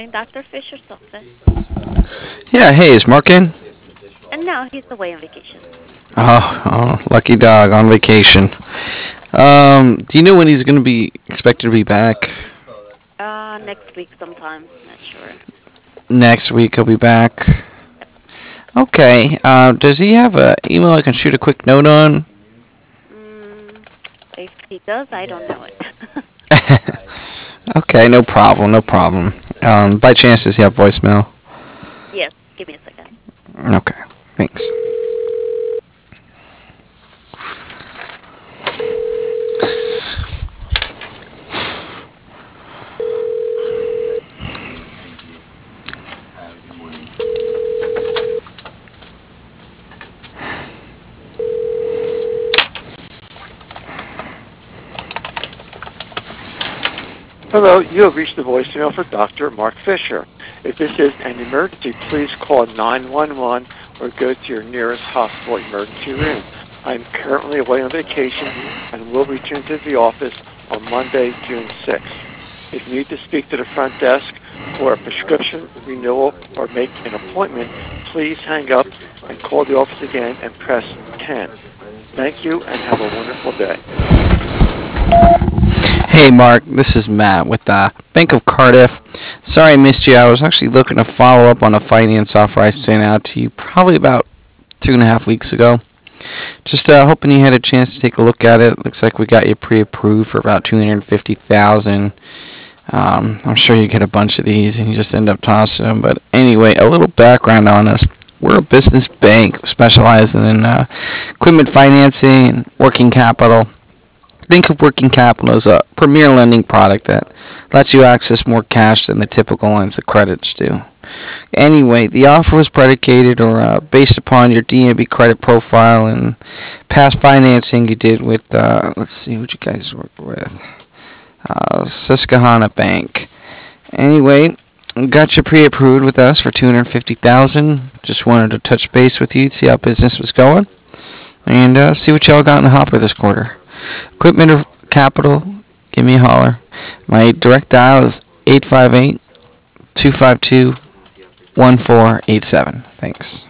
calling Dr. Fisher's office. Yeah, hey, is Mark in? And now he's away on vacation. Lucky dog on vacation. Do you know when he's going to be expected to be back? Next week sometime. Not sure. Next week he'll be back. Okay. Does he have a email I can shoot a quick note on? Mm, if he does, I don't know it. Okay, no problem, no problem. By chance, does he have voicemail? Yes, give me a second. Okay, thanks. Hello, you have reached the voicemail for Dr. Mark Fisher. If this is an emergency, please call 911 or go to your nearest hospital emergency room. I'm currently away on vacation and will return to the office on Monday, June 6th. If you need to speak to the front desk for a prescription renewal or make an appointment, please hang up and call the office again and press 10. Thank you and have a wonderful day. Hey, Mark, this is Matt with Bank of Cardiff. Sorry I missed you. I was actually looking to follow up on a finance offer I sent out to you probably about 2.5 weeks ago. Just hoping you had a chance to take a look at it. Looks like we got you pre-approved for about 250,000. I'm sure you get a bunch of these and you just end up tossing them. But anyway, a little background on us. We're a business bank specializing in equipment financing and working capital. Think of working capital as a premier lending product that lets you access more cash than the typical lines of credits do. Anyway, the offer was predicated or based upon your DNB credit profile and past financing you did with, let's see, what you guys worked with, Susquehanna Bank. Anyway, got you pre-approved with us for 250,000. Just wanted to touch base with you, see how business was going, and see what y'all got in the hopper this quarter. Equipment or capital, give me a holler. My direct dial is 858-252-1487. Thanks.